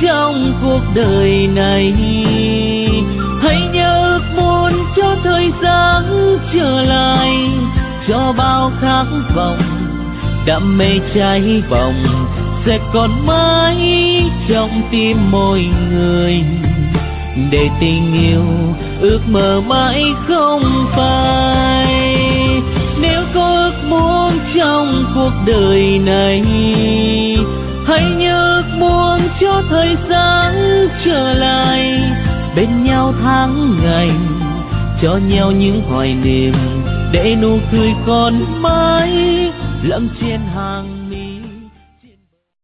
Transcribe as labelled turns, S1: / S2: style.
S1: trong cuộc đời này. Hãy nhớ ước muốn cho thời gian trở lại, cho bao khát vọng đam mê cháy bỏng sẽ còn mãi trong tim mỗi người. Để tình yêu ước mơ mãi không phai. Nếu có ước muốn trong cuộc đời này, hãy nhớ ước muốn cho thời gian trở lại, bên nhau tháng ngày, cho nhau những hoài niệm, để nụ cười còn mãi lẫn trên hàng